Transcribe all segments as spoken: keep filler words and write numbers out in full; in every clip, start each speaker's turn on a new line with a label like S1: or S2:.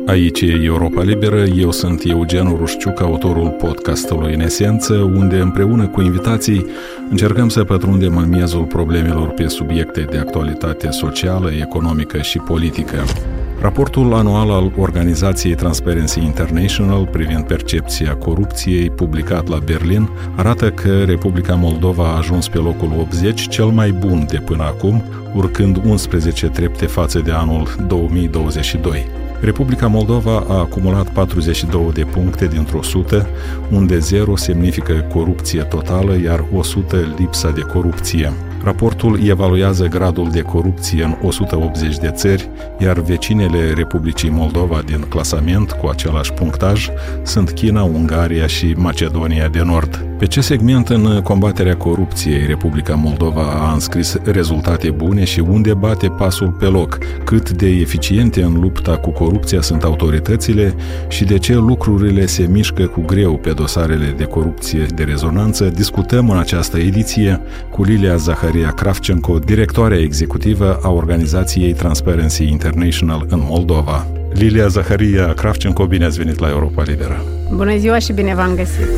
S1: Aici e Europa Liberă, eu sunt Eugen Rușciuc, autorul podcastului În Esență, unde împreună cu invitații încercăm să pătrundem în miezul problemelor pe subiecte de actualitate socială, economică și politică. Raportul anual al organizației Transparency International privind percepția corupției, publicat la Berlin, arată că Republica Moldova a ajuns pe locul optzeci, cel mai bun de până acum, urcând unsprezece trepte față de anul două mii douăzeci și doi. Republica Moldova a acumulat patruzeci și două de puncte dintr-o sută, unde zero semnifică corupție totală, iar o sută lipsa de corupție. Raportul evaluează gradul de corupție în o sută optzeci de țări, iar vecinele Republicii Moldova din clasament cu același punctaj sunt China, Ungaria și Macedonia de Nord. Pe ce segment în combaterea corupției Republica Moldova a înscris rezultate bune și unde bate pasul pe loc? Cât de eficiente în lupta cu corupția sunt autoritățile și de ce lucrurile se mișcă cu greu pe dosarele de corupție de rezonanță? Discutăm în această ediție cu Lilia Zaharia Kravchenko, directoarea executivă a organizației Transparency International în Moldova. Lilia Zaharia Kravchenko, bine ați venit la Europa Liberă!
S2: Bună ziua și bine v-am găsit!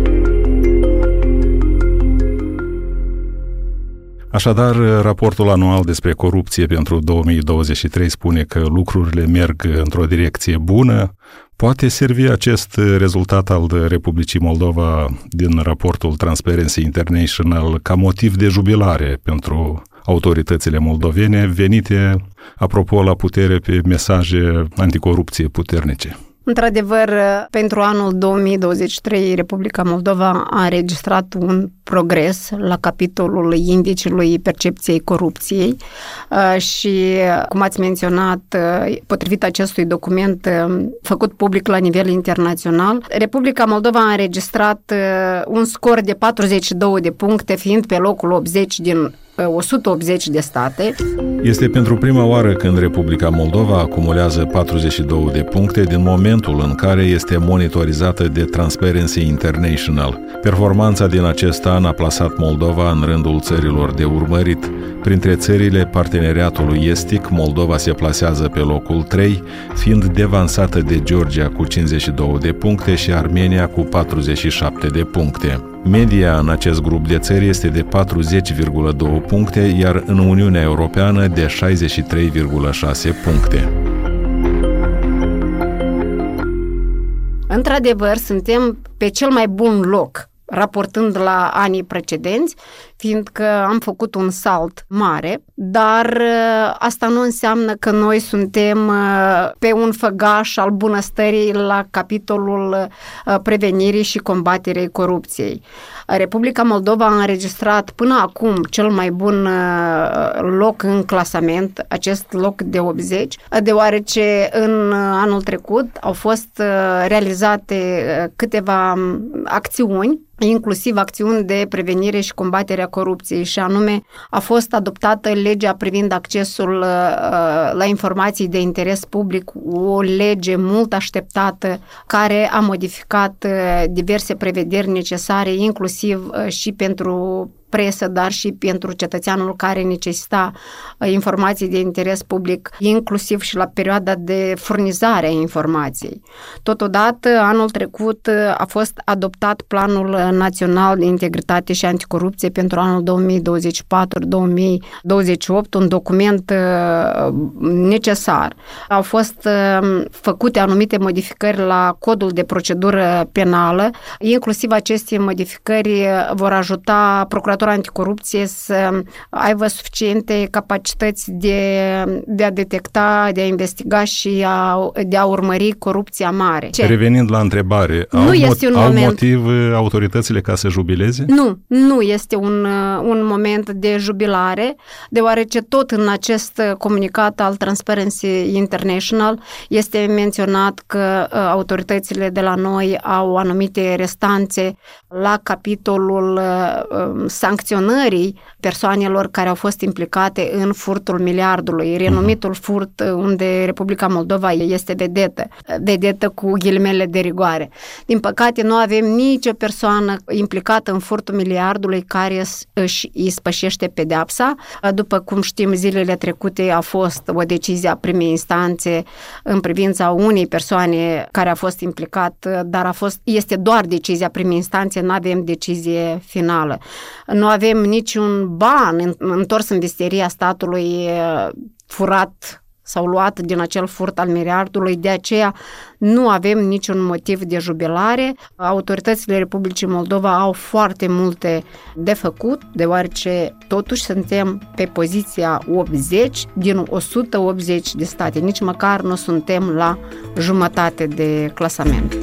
S1: Așadar, raportul anual despre corupție pentru două mii douăzeci și trei spune că lucrurile merg într-o direcție bună. Poate servi acest rezultat al Republicii Moldova din raportul Transparency International ca motiv de jubilare pentru autoritățile moldovene venite, apropo, la putere pe mesaje anticorupție puternice?
S2: Într-adevăr, pentru anul două mii douăzeci și trei, Republica Moldova a înregistrat un progres la capitolul indicului percepției corupției și, cum ați menționat, potrivit acestui document făcut public la nivel internațional, Republica Moldova a înregistrat un scor de patruzeci și două de puncte, fiind pe locul optzeci din o sută optzeci de state.
S1: Este pentru prima oară când Republica Moldova acumulează patruzeci și două de puncte din momentul în care este monitorizată de Transparency International. Performanța din acest an a plasat Moldova în rândul țărilor de urmărit. Printre țările parteneriatului estic, Moldova se plasează pe locul trei, fiind devansată de Georgia cu cincizeci și două de puncte și Armenia cu patruzeci și șapte de puncte. Media în acest grup de țări este de patruzeci virgulă doi puncte, iar în Uniunea Europeană de șaizeci și trei virgulă șase puncte.
S2: Într-adevăr, suntem pe cel mai bun loc, raportând la anii precedenți, fiindcă am făcut un salt mare, dar asta nu înseamnă că noi suntem pe un făgaș al bunăstării la capitolul prevenirii și combaterii corupției. Republica Moldova a înregistrat până acum cel mai bun loc în clasament, acest loc de optzeci, deoarece în anul trecut au fost realizate câteva acțiuni, inclusiv acțiuni de prevenire și combaterea corupției, și anume a fost adoptată legea privind accesul la informații de interes public, o lege mult așteptată care a modificat diverse prevederi necesare, inclusiv și pentru presă, dar și pentru cetățeanul care necesita informații de interes public, inclusiv și la perioada de furnizare a informației. Totodată, anul trecut a fost adoptat Planul Național de Integritate și Anticorupție pentru anul două mii douăzeci și patru două mii douăzeci și opt, un document necesar. Au fost făcute anumite modificări la codul de procedură penală, inclusiv aceste modificări vor ajuta procuratorul anticorupție să aibă suficiente capacități de, de a detecta, de a investiga și a, de a urmări corupția mare. Ce?
S1: Revenind la întrebare,
S2: nu
S1: au,
S2: este un
S1: au
S2: moment...
S1: motiv autoritățile ca să jubileze?
S2: Nu, nu este un, un moment de jubilare, deoarece tot în acest comunicat al Transparency International este menționat că autoritățile de la noi au anumite restanțe la capitolul sancțiuni sancționării persoanelor care au fost implicate în furtul miliardului, renumitul furt unde Republica Moldova este vedetă, vedetă cu ghilimele de rigoare. Din păcate, nu avem nicio persoană implicată în furtul miliardului care își ispășește pedeapsa. După cum știm, zilele trecute a fost o decizie a primei instanțe în privința unei persoane care a fost implicat, dar a fost, este doar decizia primei instanțe, nu avem decizie finală. Nu avem niciun ban întors în visteria statului furat sau luat din acel furt al miliardului, de aceea nu avem niciun motiv de jubilare. Autoritățile Republicii Moldova au foarte multe de făcut, deoarece totuși suntem pe poziția optzeci din o sută optzeci de state, nici măcar nu suntem la jumătate de clasament.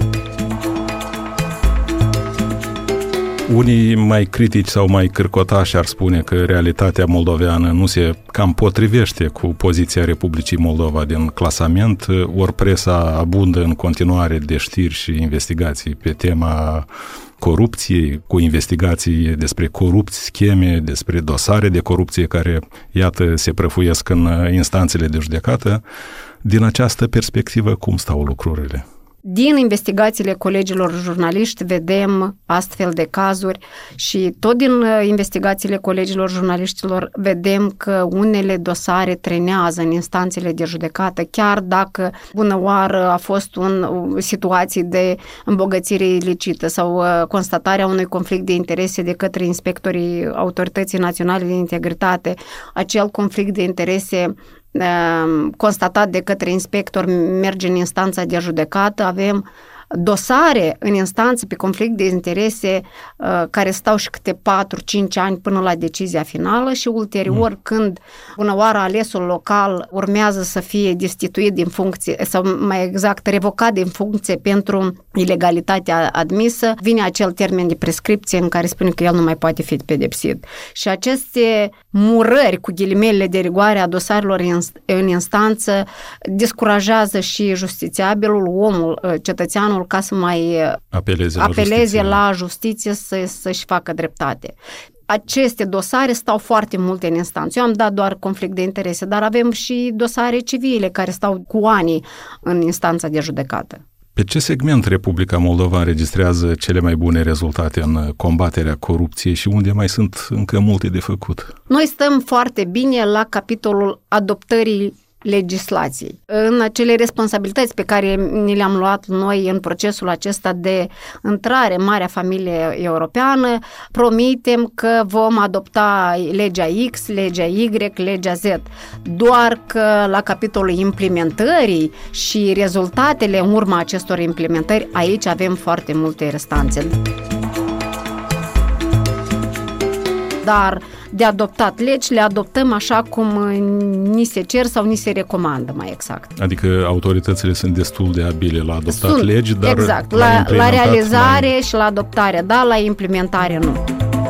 S1: Unii mai critici sau mai cârcotași ar spune că realitatea moldoveană nu se cam potrivește cu poziția Republicii Moldova din clasament, ori presa abundă în continuare de știri și investigații pe tema corupției, cu investigații despre corupți, scheme, despre dosare de corupție care, iată, se prăfuiesc în instanțele de judecată. Din această perspectivă, cum stau lucrurile?
S2: Din investigațiile colegilor jurnaliști vedem astfel de cazuri și tot din investigațiile colegilor jurnaliștilor vedem că unele dosare trenează în instanțele de judecată, chiar dacă bună oară a fost un situații de îmbogățire ilicită sau constatarea unui conflict de interese de către inspectorii Autorității Naționale de Integritate, acel conflict de interese constatat de către inspector merge în instanța de judecată, avem dosare în instanță pe conflict de interese uh, care stau și câte patru cinci ani până la decizia finală și ulterior mm. când bună oară alesul local urmează să fie destituit din funcție sau mai exact revocat din funcție pentru ilegalitatea admisă, vine acel termen de prescripție în care spune că el nu mai poate fi pedepsit. Și aceste murări cu ghilimele de rigoare a dosarelor în instanță descurajează și justițiabilul, omul, cetățeanul, ca să mai
S1: apeleze la
S2: apeleze
S1: justiție,
S2: la justiție să, să-și facă dreptate. Aceste dosare stau foarte multe în instanță. Eu am dat doar conflict de interese, dar avem și dosare civile care stau cu ani în instanța de judecată.
S1: Pe ce segment Republica Moldova înregistrează cele mai bune rezultate în combaterea corupției și unde mai sunt încă multe de făcut?
S2: Noi stăm foarte bine la capitolul adoptării legislației. În acele responsabilități pe care ni le-am luat noi în procesul acesta de intrare în marea familie europeană, promitem că vom adopta legea X, legea Y, legea Z. Doar că la capitolul implementării și rezultatele în urma acestor implementări, aici avem foarte multe restanțe. Dar de adoptat legi, le adoptăm așa cum ni se cer sau ni se recomandă, mai exact.
S1: Adică autoritățile sunt destul de abile la adoptat sunt, legi, dar
S2: exact, la, la, la realizare mai... și la adoptare, da, la implementare nu.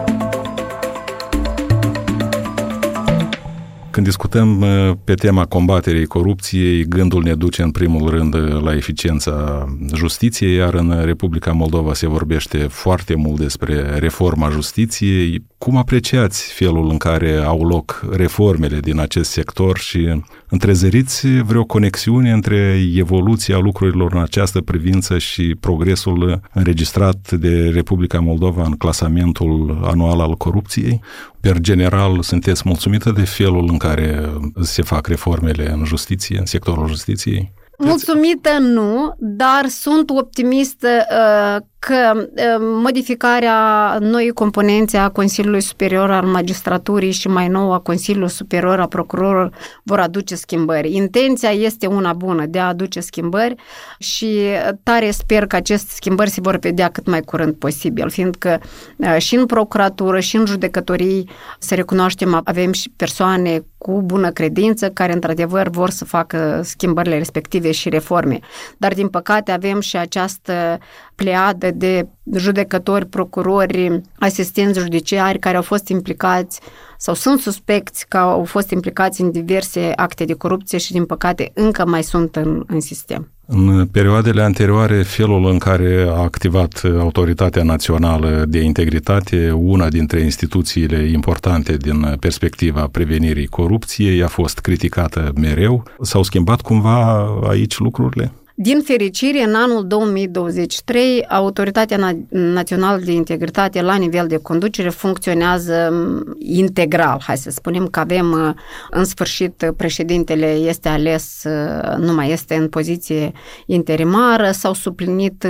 S1: Când discutăm pe tema combaterii corupției, gândul ne duce în primul rând la eficiența justiției, iar în Republica Moldova se vorbește foarte mult despre reforma justiției. Cum apreciați felul în care au loc reformele din acest sector și întrezăriți vreo conexiune între evoluția lucrurilor în această privință și progresul înregistrat de Republica Moldova în clasamentul anual al corupției? Per general, sunteți mulțumită de felul în care se fac reformele în justiție, în sectorul justiției?
S2: Mulțumită nu, dar sunt optimistă uh, că uh, modificarea noii componențe a Consiliului Superior al Magistraturii și mai nou a Consiliului Superior al Procurorilor vor aduce schimbări. Intenția este una bună de a aduce schimbări și tare sper că aceste schimbări se vor vedea cât mai curând posibil, fiindcă uh, și în procuratură și în judecătorii, să recunoaștem, avem și persoane cu bună credință care într-adevăr vor să facă schimbările respective și reforme. Dar din păcate avem și această pleiadă de judecători, procurori, asistenți judiciari care au fost implicați sau sunt suspecți că au fost implicați în diverse acte de corupție și din păcate încă mai sunt în, în sistem.
S1: În perioadele anterioare, felul în care a activat Autoritatea Națională de Integritate, una dintre instituțiile importante din perspectiva prevenirii corupției, a fost criticată mereu. S-au schimbat cumva aici lucrurile?
S2: Din fericire, în anul două mii douăzeci și trei, Autoritatea Națională de Integritate la nivel de conducere funcționează integral. Hai să spunem că avem, în sfârșit, președintele este ales, nu mai este în poziție interimară, s-au suplinit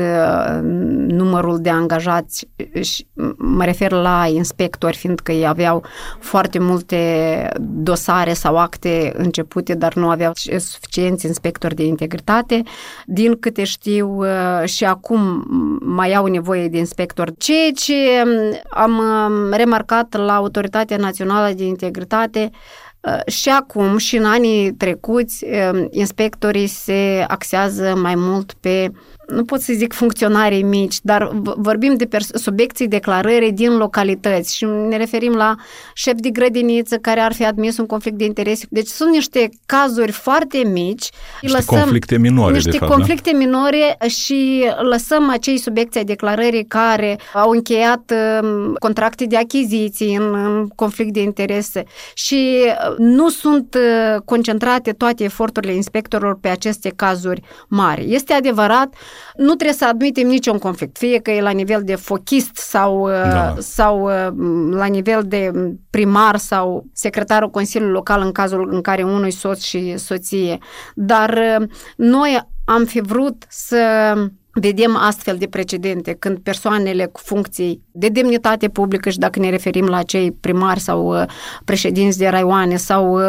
S2: numărul de angajați, mă refer la inspectori, fiindcă ei aveau foarte multe dosare sau acte începute, dar nu aveau suficienți inspectori de integritate. Din câte știu, și acum mai au nevoie de inspectori. Ceea ce am remarcat la Autoritatea Națională de Integritate, și acum și în anii trecuți, inspectorii se axează mai mult pe, nu pot să zic funcționarii mici, dar vorbim de pers- subiecții declarării din localități și ne referim la șef de grădiniță care ar fi admis un conflict de interese. Deci sunt niște cazuri foarte mici.
S1: Niște lăsăm, conflicte minore,
S2: niște
S1: de fapt,
S2: conflicte da? minore și lăsăm acei subiecții declarării care au încheiat contracte de achiziții în, în conflict de interese și nu sunt concentrate toate eforturile inspectorilor pe aceste cazuri mari. Este adevărat, nu trebuie să admitem niciun conflict, fie că e la nivel de fochist sau, da. sau la nivel de primar sau secretarul Consiliului Local în cazul în care unui soț și soție. Dar noi am fi vrut să vedem astfel de precedente când persoanele cu funcții de demnitate publică și dacă ne referim la cei primari sau președinți de raioane sau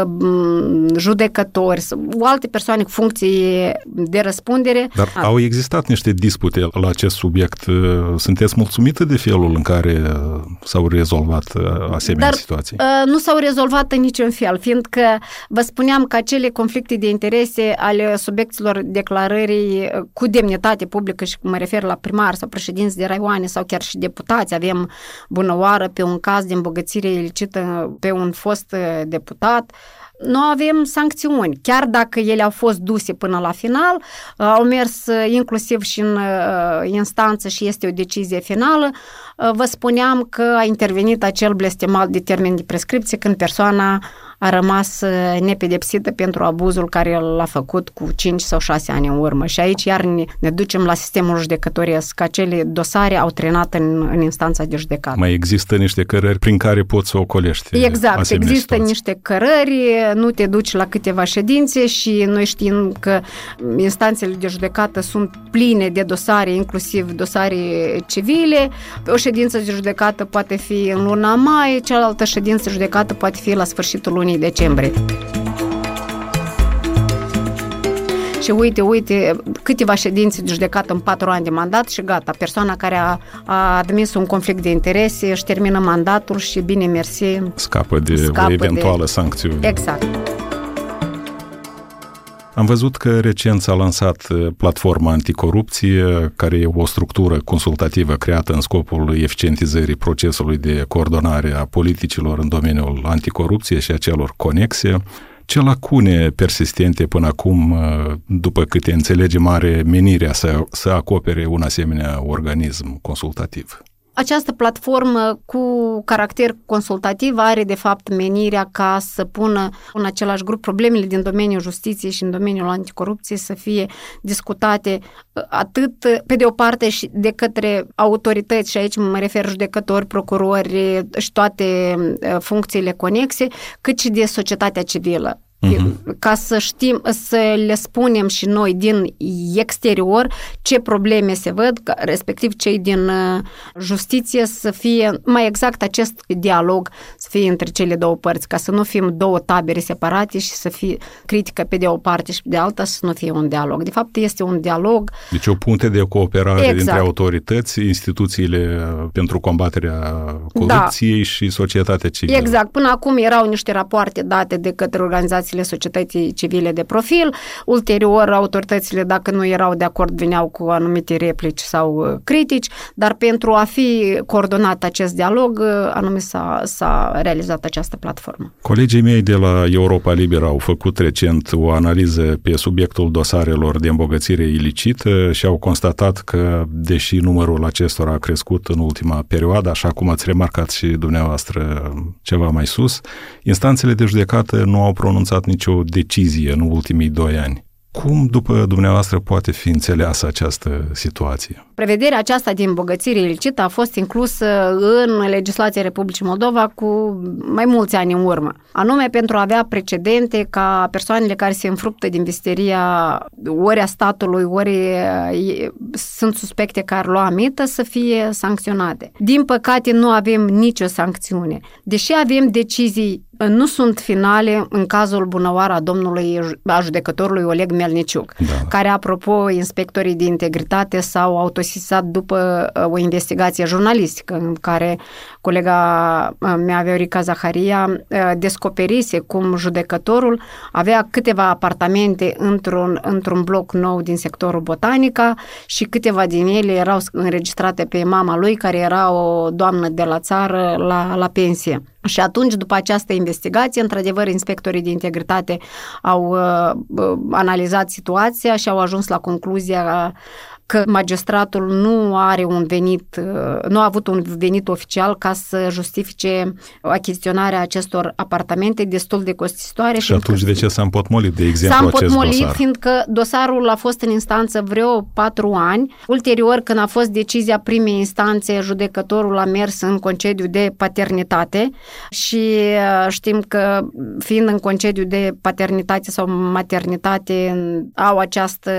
S2: judecători sau alte persoane cu funcții de răspundere.
S1: Dar A. au existat niște dispute la acest subiect. Sunteți mulțumită de felul în care s-au rezolvat asemenea
S2: Dar,
S1: situații?
S2: nu s-au rezolvat în niciun fel, fiindcă vă spuneam că acele conflicte de interese ale subiecților declarării cu demnitate publică și mă refer la primar sau președinți de raioane sau chiar și deputați. Avem bună oară pe un caz de îmbogățire ilicită pe un fost deputat. Nu avem sancțiuni. Chiar dacă ele au fost duse până la final, au mers inclusiv și în instanță și este o decizie finală, vă spuneam că a intervenit acel blestemat de termen de prescripție când persoana a rămas nepedepsită pentru abuzul care l-a făcut cu cinci sau șase ani în urmă. Și aici iar ne, ne ducem la sistemul judecătoresc. Acele dosare au trenat în, în instanța de judecată.
S1: Mai există niște cărări prin care poți să ocolești.
S2: Exact, există situații. Niște cărări, nu te duci la câteva ședințe și noi știm că instanțele de judecată sunt pline de dosare, inclusiv dosare civile. O ședință de judecată poate fi în luna mai, cealaltă ședință de judecată poate fi la sfârșitul lunii decembrie. Și uite, uite, câteva ședințe de judecată în patru ani de mandat și gata, persoana care a, a admis un conflict de interese își termină mandatul și bine mersi.
S1: Scapă de scapă o eventuală de... sancțiune.
S2: Exact.
S1: Am văzut că recent s-a lansat platforma anticorupție, care e o structură consultativă creată în scopul eficientizării procesului de coordonare a politicilor în domeniul anticorupție și a celor conexe. Ce lacune persistente până acum, după câte înțelegem, are menirea să, să acopere un asemenea organism consultativ?
S2: Această platformă cu caracter consultativ are de fapt menirea ca să pună în același grup problemele din domeniul justiției și în domeniul anticorupției să fie discutate atât pe de o parte și de către autorități, și aici mă refer judecători, procurori și toate funcțiile conexe, cât și de societatea civilă. Uh-huh. Ca să știm, să le spunem și noi din exterior ce probleme se văd, respectiv cei din justiție să fie, mai exact acest dialog să fie între cele două părți, ca să nu fim două tabere separate și să fie critică pe de o parte și pe de alta, să nu fie un dialog. De fapt, este un dialog.
S1: Deci o punte de cooperare exact. Dintre autorități, instituțiile pentru combaterea corupției da. Și societatea civilă.
S2: Exact. Până acum erau niște rapoarte date de către organizații organizațiile societății civile de profil. Ulterior, autoritățile, dacă nu erau de acord, veneau cu anumite replici sau critici, dar pentru a fi coordonat acest dialog, anume s-a, s-a realizat această platformă.
S1: Colegii mei de la Europa Liberă au făcut recent o analiză pe subiectul dosarelor de îmbogățire ilicită și au constatat că, deși numărul acestora a crescut în ultima perioadă, așa cum ați remarcat și dumneavoastră ceva mai sus, instanțele de judecată nu au pronunțat nicio decizie în ultimii doi ani. Cum, după dumneavoastră, poate fi înțeleasă această situație?
S2: Prevederea aceasta de îmbogățire ilicită a fost inclusă în legislația Republicii Moldova cu mai mulți ani în urmă, anume pentru a avea precedente ca persoanele care se înfruptă din visteria ori a statului, ori sunt suspecte că ar lua mită să fie sancționate. Din păcate, nu avem nicio sancțiune. Deși avem decizii nu sunt finale în cazul bunăoară a domnului a judecătorului Oleg Melniciuc, da. care, apropo, inspectorii de integritate s-au autosizat după o investigație jurnalistică în care colega mea, Viorica Zaharia, descoperise cum judecătorul avea câteva apartamente într-un, într-un bloc nou din sectorul Botanica și câteva din ele erau înregistrate pe mama lui, care era o doamnă de la țară la, la pensie. Și atunci, după această investigație, într-adevăr, inspectorii de integritate au uh, analizat situația și au ajuns la concluzia că magistratul nu are un venit, nu a avut un venit oficial ca să justifice achiziționarea acestor apartamente destul de costisitoare.
S1: Și atunci de ce s-a împotmolit, de exemplu,
S2: s-a
S1: acest
S2: împotmolit,
S1: dosar?
S2: Fiindcă dosarul a fost în instanță vreo patru ani. Ulterior, când a fost decizia primei instanțe, judecătorul a mers în concediu de paternitate și știm că, fiind în concediu de paternitate sau maternitate, au această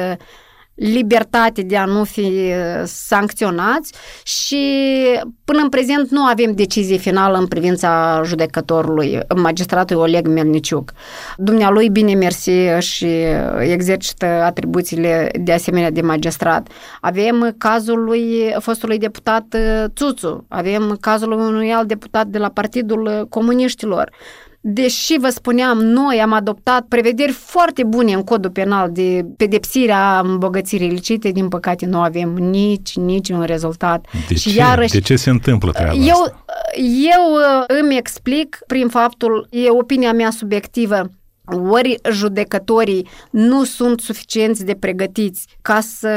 S2: libertate de a nu fi sancționați și până în prezent nu avem decizie finală în privința judecătorului, magistratului Oleg Melniciuc. Dumnealui, bine mersi, și exercită atribuțiile de asemenea de magistrat. Avem cazul lui fostului deputat Țuțu, avem cazul unui alt deputat de la Partidul Comuniștilor. Deși, vă spuneam, noi am adoptat prevederi foarte bune în codul penal de pedepsirea îmbogățirii ilicite, din păcate nu avem nici, nici un rezultat.
S1: De
S2: și
S1: ce?
S2: Iarăși,
S1: de ce se întâmplă treaba
S2: eu,
S1: asta?
S2: Eu îmi explic prin faptul, e opinia mea subiectivă, ori judecătorii nu sunt suficienți de pregătiți ca să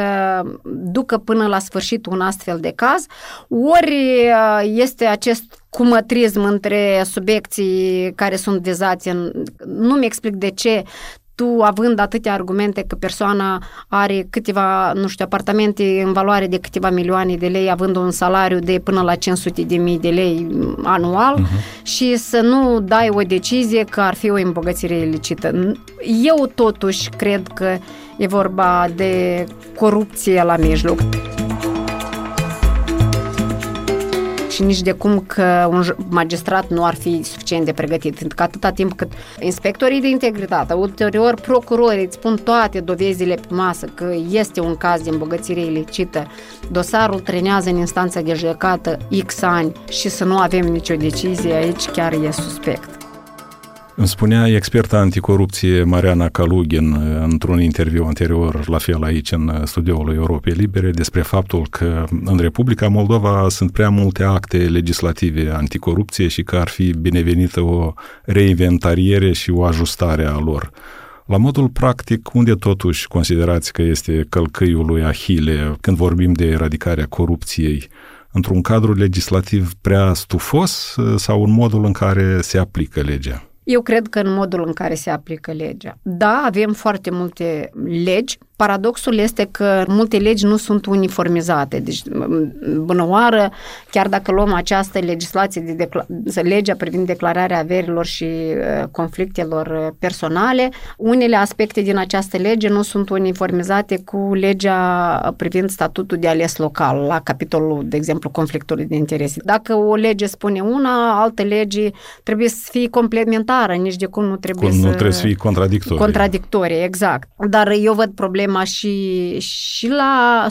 S2: ducă până la sfârșit un astfel de caz, ori este acest cumătrism între subiecții care sunt vizați. Nu-mi explic de ce tu, având atâtea argumente că persoana are câteva, nu știu, apartamente în valoare de câteva milioane de lei, având un salariu de până la cinci sute de mii de lei anual, uh-huh. și să nu dai o decizie că ar fi o îmbogățire ilicită. Eu totuși cred că e vorba de corupție la mijloc. Și nici de cum că un magistrat nu ar fi suficient de pregătit, pentru că atâta timp cât inspectorii de integritate, ulterior procurorii îți pun toate dovezile pe masă că este un caz de îmbogățire ilicită, dosarul trenează în instanța de judecată X ani și să nu avem nicio decizie, aici chiar e suspect.
S1: Îmi spunea experta anticorupție Mariana Kalugin într-un interviu anterior, la fel aici în studioul Europei Libere, despre faptul că în Republica Moldova sunt prea multe acte legislative anticorupție și că ar fi binevenită o reinventariere și o ajustare a lor. La modul practic, unde totuși considerați că este călcâiul lui Ahile când vorbim de eradicarea corupției? Într-un cadru legislativ prea stufos sau în modul în care se aplică legea?
S2: Eu cred că în modul în care se aplică legea. Da, avem foarte multe legi. Paradoxul este că multe legi nu sunt uniformizate. Deci, bună oară, chiar dacă luăm această legislație, de decla- legea privind declararea averilor și uh, conflictelor personale, unele aspecte din această lege nu sunt uniformizate cu legea privind statutul de ales local, la capitolul, de exemplu, conflictului de interese. Dacă o lege spune una, altă lege trebuie să fie complementară, nici de cum nu trebuie
S1: cum
S2: să...
S1: Nu trebuie să fie contradictorie.
S2: Contradictorie, exact. Dar eu văd problema și, și la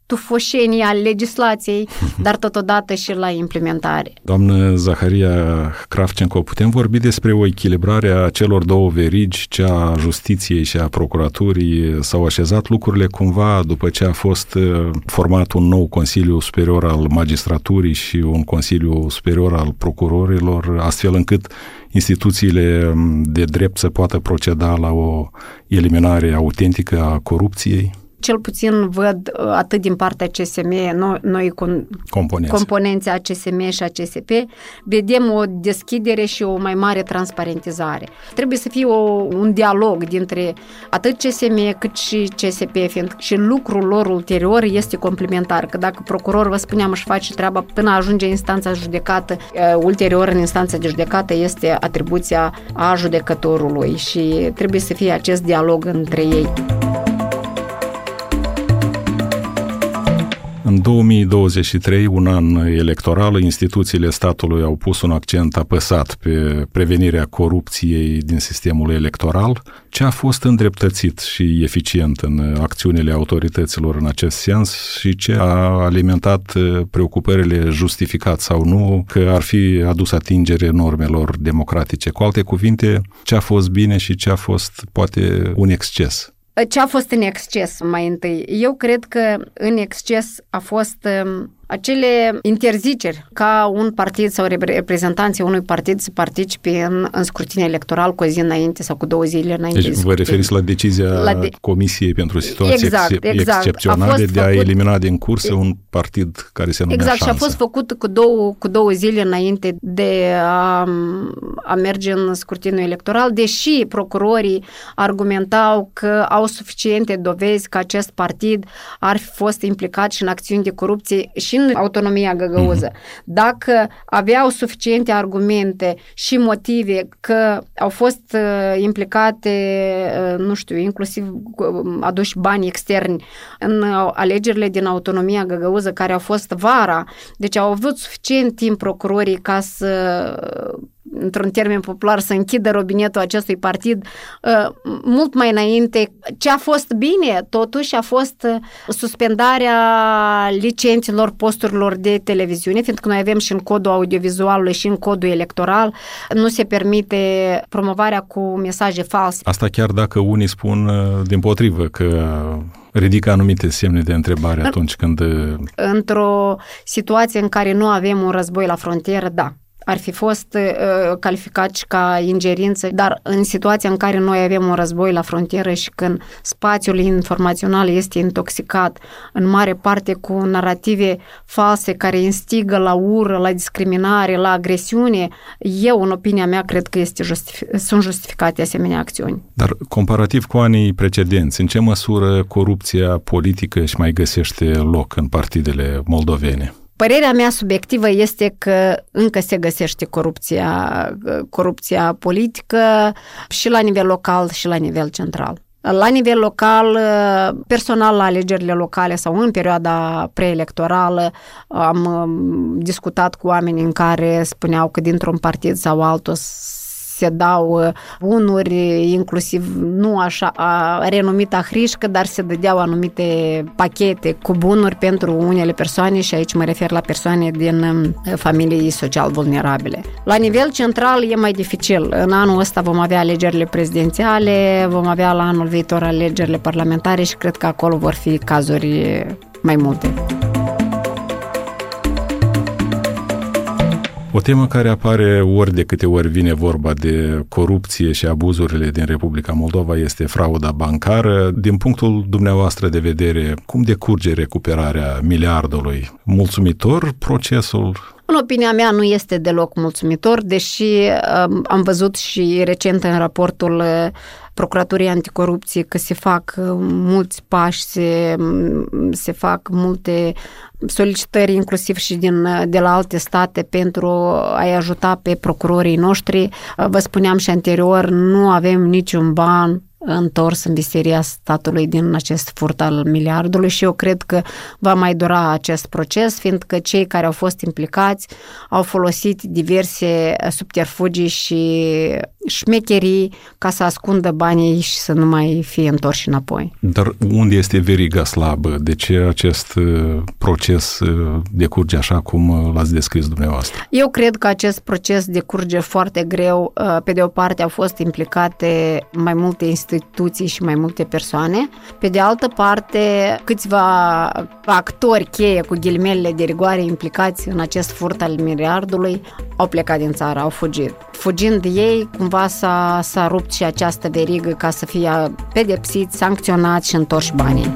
S2: tufoșenii al legislației, dar totodată și la implementare.
S1: Doamnă Zaharia Kravchenko, putem vorbi despre o echilibrare a celor două verigi, cea a justiției și a procuraturii? S-au așezat lucrurile cumva după ce a fost format un nou Consiliu Superior al Magistraturii și un Consiliu Superior al Procurorilor, astfel încât instituțiile de drept să poată proceda la o eliminare autentică a corupției?
S2: Cel puțin văd atât din partea C S M, noi, noi
S1: componenți.
S2: componenții a C S M și a C S P, vedem o deschidere și o mai mare transparentizare. Trebuie să fie o, un dialog dintre atât C S M cât și C S P, fiindcă și lucrul lor ulterior este complementar, că dacă procurorul, vă spuneam, își face treaba până ajunge în instanța judecată, ulterior în instanța de judecată este atribuția a judecătorului și trebuie să fie acest dialog între ei.
S1: În două mii douăzeci și trei, un an electoral, instituțiile statului au pus un accent apăsat pe prevenirea corupției din sistemul electoral. Ce a fost îndreptățit și eficient în acțiunile autorităților în acest sens și ce a alimentat preocupările, justificat sau nu, că ar fi adus atingere normelor democratice? Cu alte cuvinte, ce a fost bine și ce a fost poate un exces?
S2: Ce a fost în exces mai întâi? Eu cred că în exces a fost um, acele interziceri ca un partid sau reprezentanții unui partid să participe în, în scrutin electoral cu o zi înainte sau cu două zile înainte.
S1: Deci vă referiți la decizia la de... Comisiei pentru situații
S2: exact,
S1: ex-
S2: exact.
S1: excepționale de
S2: făcut...
S1: a elimina din cursă un partid care se numea
S2: Exact,
S1: Șansă.
S2: Și a fost făcut cu două, cu două zile înainte de a, a merge în scrutinul electoral, deși procurorii argumentau că au suficiente dovezi că acest partid ar fi fost implicat și în acțiuni de corupție și în autonomia găgăuză. Mm-hmm. Dacă aveau suficiente argumente și motive că au fost uh, implicate, uh, nu știu, inclusiv uh, aduși bani externi în uh, alegerile din autonomia găgăuză care au fost vara, deci au avut suficient timp procurorii ca să uh, într-un termen popular, să închidă robinetul acestui partid uh, mult mai înainte. Ce a fost bine, totuși, a fost suspendarea licențelor posturilor de televiziune, fiindcă noi avem și în codul audiovizualului și în codul electoral, nu se permite promovarea cu mesaje false.
S1: Asta chiar dacă unii spun dimpotrivă că ridică anumite semne de întrebare atunci când...
S2: Într-o situație în care nu avem un război la frontieră, da. Ar fi fost uh, calificat și ca ingerință, dar în situația în care noi avem un război la frontieră și când spațiul informațional este intoxicat în mare parte cu narative false care instigă la ură, la discriminare, la agresiune, eu, în opinia mea, cred că este justific- sunt justificate asemenea acțiuni.
S1: Dar comparativ cu anii precedenți, în ce măsură corupția politică își mai găsește loc în partidele moldovene?
S2: Părerea mea subiectivă este că încă se găsește corupția, corupția politică și la nivel local și la nivel central. La nivel local, personal la alegerile locale sau în perioada preelectorală am discutat cu oameni în care spuneau că dintr-un partid sau altul se dau bunuri, inclusiv nu așa renumita hrișcă, dar se dădeau anumite pachete cu bunuri pentru unele persoane și aici mă refer la persoane din familii social vulnerabile. La nivel central e mai dificil. În anul ăsta vom avea alegerile prezidențiale, vom avea la anul viitor alegerile parlamentare și cred că acolo vor fi cazuri mai multe.
S1: O temă care apare ori de câte ori vine vorba de corupție și abuzurile din Republica Moldova este frauda bancară. Din punctul dumneavoastră de vedere, cum decurge recuperarea miliardului? Mulțumitor procesul?
S2: În opinia mea nu este deloc mulțumitor, deși um, am văzut și recent în raportul uh, Procuraturii Anticorupție că se fac uh, mulți pași, se, se fac multe solicitări inclusiv și din, de la alte state pentru a-i ajuta pe procurorii noștri. Uh, vă spuneam și anterior, nu avem niciun ban întors în visteria statului din acest furt al miliardului și eu cred că va mai dura acest proces, fiindcă cei care au fost implicați au folosit diverse subterfugii și șmecherii ca să ascundă banii și să nu mai fie întorși înapoi.
S1: Dar unde este veriga slabă? De ce acest proces decurge așa cum l-ați descris dumneavoastră?
S2: Eu cred că acest proces decurge foarte greu. Pe de o parte au fost implicate mai multe instituții și mai multe persoane. Pe de altă parte, câțiva actori cheie cu ghilimelele de rigoare implicați în acest furt al miliardului au plecat din țară, au fugit. Fugind ei, cumva s-a, s-a rupt și această verigă ca să fie pedepsiți, sancționați și întorși banii.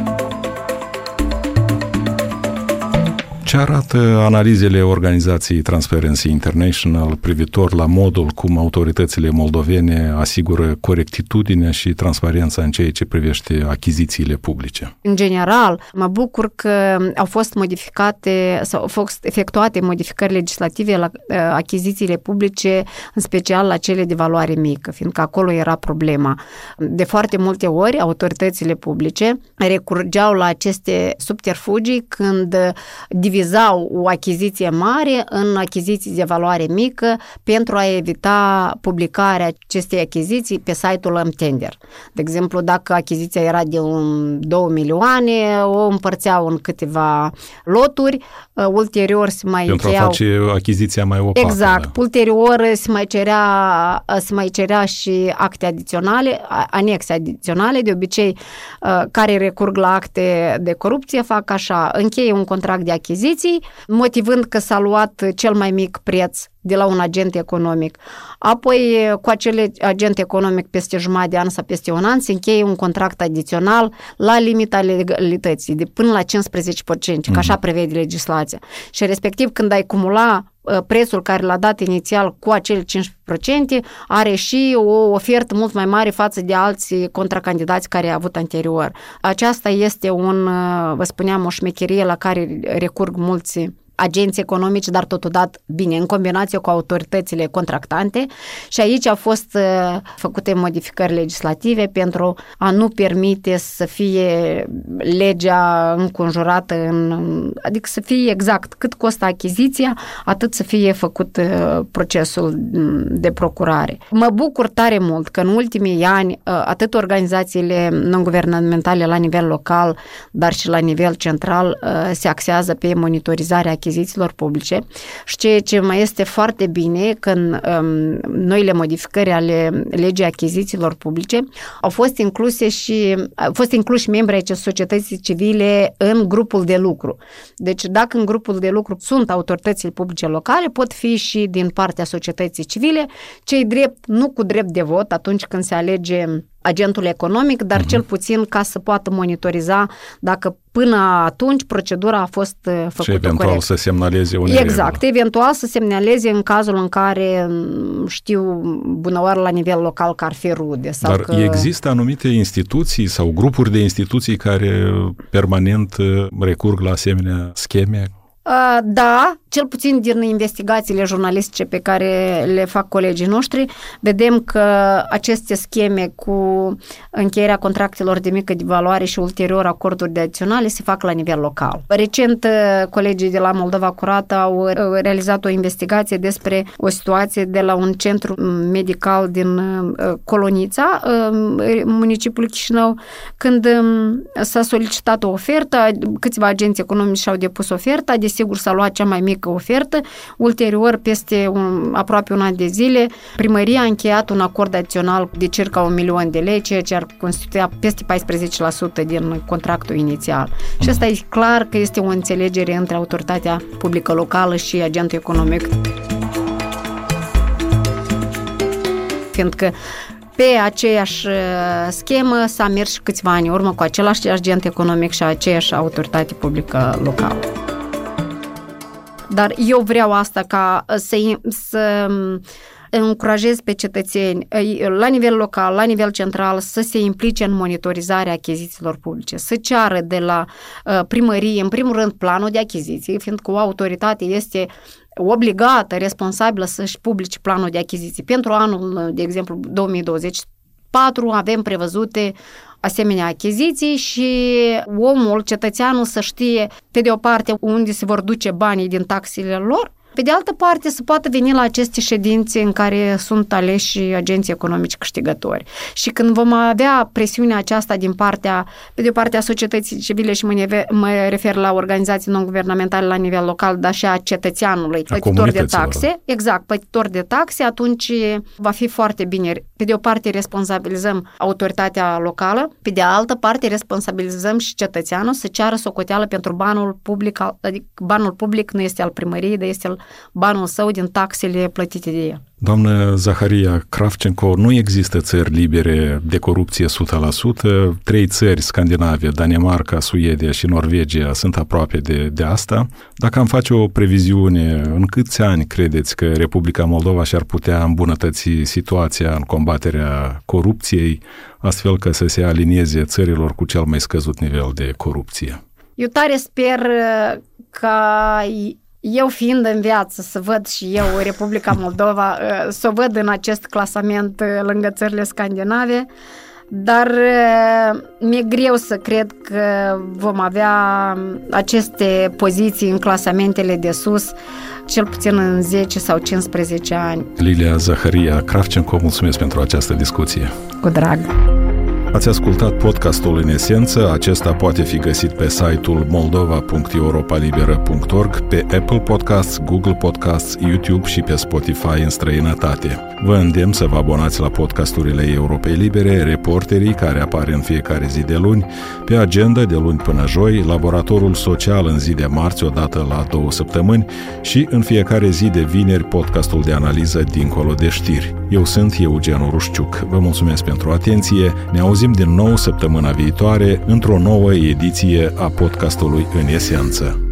S1: Ce arată analizele organizației Transparency International privitor la modul cum autoritățile moldovene asigură corectitudinea și transparența în ceea ce privește achizițiile publice?
S2: În general, mă bucur că au fost modificate sau au fost efectuate modificări legislative la achizițiile publice, în special la cele de valoare mică, fiindcă acolo era problema. De foarte multe ori, autoritățile publice recurgeau la aceste subterfugii când divizau o achiziție mare în achiziții de valoare mică pentru a evita publicarea acestei achiziții pe site-ul mTender. De exemplu, dacă achiziția era de un două milioane, o împărțeau în câteva loturi, ulterior se mai
S1: pentru
S2: încheiau...
S1: a face achiziția mai opacă.
S2: Exact.
S1: Da.
S2: Ulterior se mai cerea, se mai cerea și acte adiționale, anexe adiționale, de obicei care recurg la acte de corupție fac așa, încheie un contract de achiziție, motivând că s-a luat cel mai mic preț de la un agent economic. Apoi, cu acel agent economic peste jumătate de an sau peste un an, se încheie un contract adițional la limita legalității, de până la cincisprezece la sută, mm-hmm. că așa prevede legislația. Și respectiv, când ai cumula prețul care l-a dat inițial cu acele cincisprezece la sută, are și o ofertă mult mai mare față de alți contracandidați care a avut anterior. Aceasta este un, vă spuneam, o șmecherie la care recurg mulți agenți economici, dar totodată, bine, în combinație cu autoritățile contractante și aici au fost uh, făcute modificări legislative pentru a nu permite să fie legea înconjurată, în, adică să fie exact cât costă achiziția, atât să fie făcut uh, procesul de procurare. Mă bucur tare mult că în ultimii ani uh, atât organizațiile non-guvernamentale la nivel local, dar și la nivel central uh, se axează pe monitorizarea achizițiilor publice și ceea ce mai este foarte bine că în um, noile modificări ale legii achizițiilor publice au fost incluse și au fost incluși membri ai societății civile în grupul de lucru. Deci dacă în grupul de lucru sunt autoritățile publice locale, pot fi și din partea societății civile, cei drept, nu cu drept de vot atunci când se alege agentul economic, dar uh-huh. cel puțin ca să poată monitoriza dacă până atunci procedura a fost făcută
S1: și eventual
S2: corect.
S1: Să semnaleze un
S2: Exact, regulă. Eventual să semnaleze în cazul în care știu bunăoară la nivel local că ar fi rude. Sau
S1: Dar
S2: că...
S1: există anumite instituții sau grupuri de instituții care permanent recurg la asemenea scheme?
S2: Da, cel puțin din investigațiile jurnalistice pe care le fac colegii noștri, vedem că aceste scheme cu încheierea contractelor de mică valoare și ulterior acorduri de adiționale se fac la nivel local. Recent, colegii de la Moldova Curată au realizat o investigație despre o situație de la un centru medical din Colonița, municipiul Chișinău, când s-a solicitat o ofertă, câțiva agenți economici și-au depus oferta, desigur s-a luat cea mai mică ofertă, ulterior, peste un, aproape un an de zile, primăria a încheiat un acord adițional de circa un milion de lei, ceea ce ar constituia peste paisprezece la sută din contractul inițial. Mm. Și asta e clar că este o înțelegere între autoritatea publică locală și agentul economic. Fiindcă pe aceeași schemă s-a mers și câțiva ani în urmă cu același agent economic și aceeași autoritate publică locală. Dar eu vreau asta ca să, să încurajez pe cetățeni la nivel local, la nivel central, să se implice în monitorizarea achizițiilor publice, să ceară de la primărie, în primul rând, planul de achiziții, fiindcă o autoritate este obligată, responsabilă să-și publice planul de achiziții. Pentru anul, de exemplu, două mii douăzeci, patru avem prevăzute asemenea achiziții și omul, cetățeanul să știe pe de o parte unde se vor duce banii din taxele lor, pe de altă parte să poată veni la aceste ședințe în care sunt aleși agenții economici câștigători. Și când vom avea presiunea aceasta din partea, pe de o parte a societății civile și mă, neve, mă refer la organizații non-guvernamentale la nivel local, dar și a cetățeanului, a plătitor de taxe, exact, plătitor de taxe, atunci va fi foarte bine. Pe de o parte responsabilizăm autoritatea locală, pe de altă parte responsabilizăm și cetățeanul să ceară socoteală pentru banul public, adică banul public nu este al primăriei, dar este al banul său din taxele plătite de el.
S1: Doamnă Zaharia Kravchenko, nu există țări libere de corupție o sută la sută. Trei țări scandinave, Danemarca, Suedia și Norvegia, sunt aproape de, de asta. Dacă am face o previziune, în câți ani credeți că Republica Moldova și-ar putea îmbunătăți situația în combaterea corupției, astfel că să se alinieze țărilor cu cel mai scăzut nivel de corupție?
S2: Eu tare sper ca eu fiind în viață să văd și eu Republica Moldova, să o văd în acest clasament lângă țările scandinave, dar mi-e greu să cred că vom avea aceste poziții în clasamentele de sus, cel puțin în zece sau cincisprezece ani.
S1: Lilia Zaharia Kravchenko, mulțumesc pentru această discuție.
S2: Cu drag!
S1: Ați ascultat podcastul În Esență, acesta poate fi găsit pe site-ul moldova punct europalibera punct org, pe Apple Podcasts, Google Podcasts, YouTube și pe Spotify în străinătate. Vă îndemn să vă abonați la podcasturile Europei Libere, Reporterii, care apar în fiecare zi de luni, pe agenda de luni până joi, Laboratorul Social în zi de marți, odată la două săptămâni, și în fiecare zi de vineri, podcastul de analiză Dincolo de știri. Eu sunt Eugen Rușciuc. Vă mulțumesc pentru atenție. Ne auzim din nou săptămâna viitoare într-o nouă ediție a podcastului În Esență.